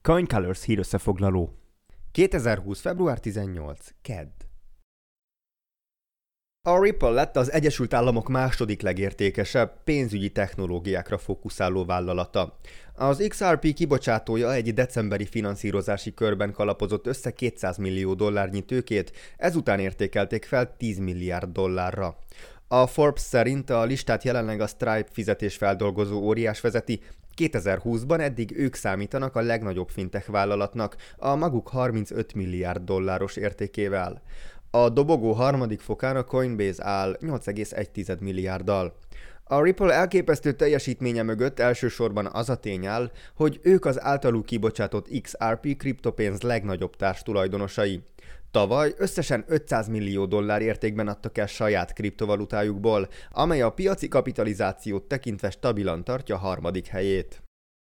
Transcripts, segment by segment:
Coin Colors hírösszefoglaló. 2020. február 18. Kedd. A Ripple lett az Egyesült Államok második legértékesebb pénzügyi technológiákra fókuszáló vállalata. Az XRP kibocsátója egy decemberi finanszírozási körben kalapozott össze $200 millió tőkét, ezután értékelték fel $10 milliárd. A Forbes szerint a listát jelenleg a Stripe fizetésfeldolgozó óriás vezeti. 2020-ban eddig ők számítanak a legnagyobb fintech vállalatnak, a maguk $35 milliárd értékével. A dobogó harmadik fokán a Coinbase áll 8,1 milliárddal. A Ripple elképesztő teljesítménye mögött elsősorban az a tény áll, hogy ők az általuk kibocsátott XRP kriptopénz legnagyobb társtulajdonosai. Tavaly összesen $500 millió értékben adtak el saját kriptovalutájukból, amely a piaci kapitalizációt tekintve stabilan tartja harmadik helyét.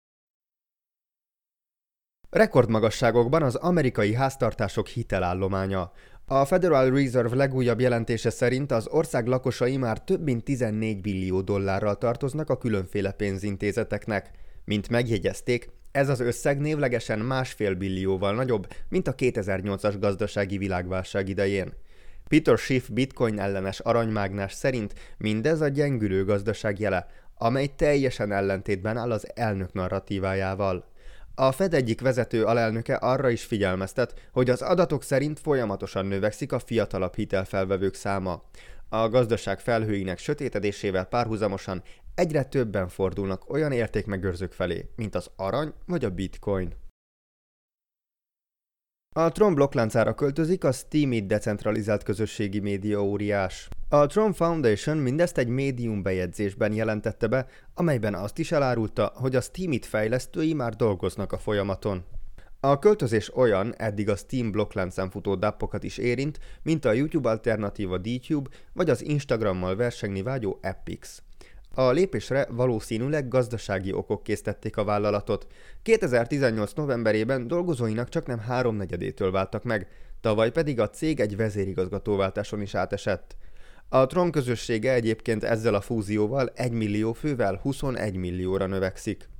Rekordmagasságokban az amerikai háztartások hitelállománya. A Federal Reserve legújabb jelentése szerint az ország lakosai már több mint $14 billió tartoznak a különféle pénzintézeteknek. Mint megjegyezték, ez az összeg névlegesen $1,5 billióval nagyobb, mint a 2008-as gazdasági világválság idején. Peter Schiff bitcoin ellenes aranymágnás szerint mindez a gyengülő gazdaság jele, amely teljesen ellentétben áll az elnök narratívájával. A Fed egyik vezető alelnöke arra is figyelmeztet, hogy az adatok szerint folyamatosan növekszik a fiatalabb hitelfelvevők száma. A gazdaság felhőinek sötétedésével párhuzamosan egyre többen fordulnak olyan értékmegőrzők felé, mint az arany vagy a bitcoin. A Tron blokkláncára költözik a Steemit decentralizált közösségi média óriás. A Tron Foundation mindezt egy médium bejegyzésben jelentette be, amelyben azt is elárulta, hogy a Steemit fejlesztői már dolgoznak a folyamaton. A költözés olyan, eddig a Steem blokkláncán futó dappokat is érint, mint a YouTube alternatíva DTube vagy az Instagrammal versengni vágyó Epix. A lépésre valószínűleg gazdasági okok késztették a vállalatot. 2018. novemberében dolgozóinak csaknem 3/4-től váltak meg, tavaly pedig a cég egy vezérigazgatóváltáson is átesett. A Tron közössége egyébként ezzel a fúzióval 1 millió fővel 21 millióra növekszik.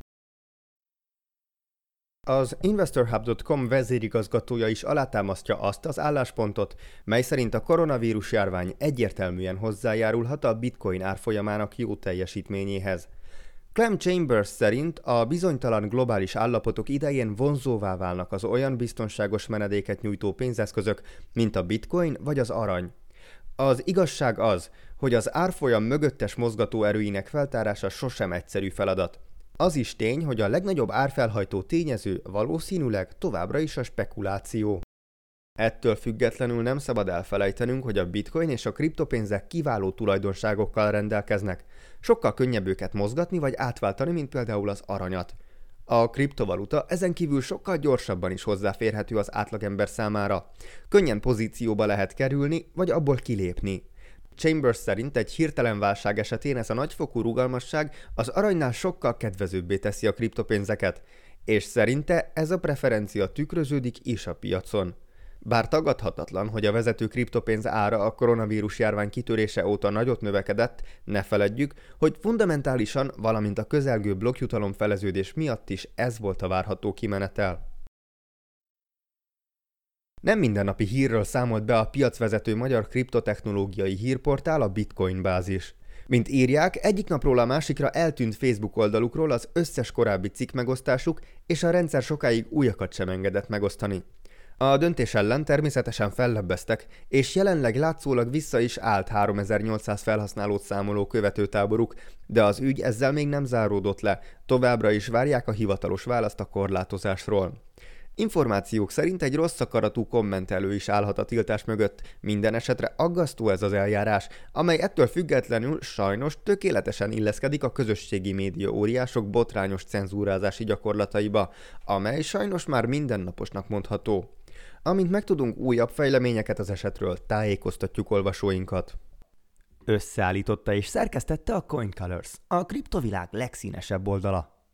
Az InvestorHub.com vezérigazgatója is alátámasztja azt az álláspontot, mely szerint a koronavírus járvány egyértelműen hozzájárulhat a bitcoin árfolyamának jó teljesítményéhez. Clem Chambers szerint a bizonytalan globális állapotok idején vonzóvá válnak az olyan biztonságos menedéket nyújtó pénzeszközök, mint a bitcoin vagy az arany. Az igazság az, hogy az árfolyam mögöttes mozgatóerőinek feltárása sosem egyszerű feladat. Az is tény, hogy a legnagyobb árfelhajtó tényező valószínűleg továbbra is a spekuláció. Ettől függetlenül nem szabad elfelejtenünk, hogy a bitcoin és a kriptopénzek kiváló tulajdonságokkal rendelkeznek. Sokkal könnyebb őket mozgatni vagy átváltani, mint például az aranyat. A kriptovaluta ezen kívül sokkal gyorsabban is hozzáférhető az átlagember számára. Könnyen pozícióba lehet kerülni, vagy abból kilépni. Chambers szerint egy hirtelen válság esetén ez a nagyfokú rugalmasság az aranynál sokkal kedvezőbbé teszi a kriptopénzeket, és szerinte ez a preferencia tükröződik is a piacon. Bár tagadhatatlan, hogy a vezető kriptopénz ára a koronavírus járvány kitörése óta nagyot növekedett, ne feledjük, hogy fundamentálisan, valamint a közelgő blokkjutalom feleződés miatt is ez volt a várható kimenetel. Nem mindennapi hírről számolt be a piacvezető magyar kriptotechnológiai hírportál, a Bitcoin bázis. Mint írják, egyik napról a másikra eltűnt Facebook oldalukról az összes korábbi cikk megosztásuk, és a rendszer sokáig újakat sem engedett megosztani. A döntés ellen természetesen fellebbeztek, és jelenleg látszólag vissza is állt 3800 felhasználót számoló követőtáboruk, de az ügy ezzel még nem záródott le, továbbra is várják a hivatalos választ a korlátozásról. Információk szerint egy rossz akaratú kommentelő is állhat a tiltás mögött, minden esetre aggasztó ez az eljárás, amely ettől függetlenül sajnos tökéletesen illeszkedik a közösségi média óriások botrányos cenzúrázási gyakorlataiba, amely sajnos már mindennaposnak mondható. Amint megtudunk újabb fejleményeket az esetről, tájékoztatjuk olvasóinkat. Összeállította és szerkesztette a Coin Colors, a kriptovilág legszínesebb oldala.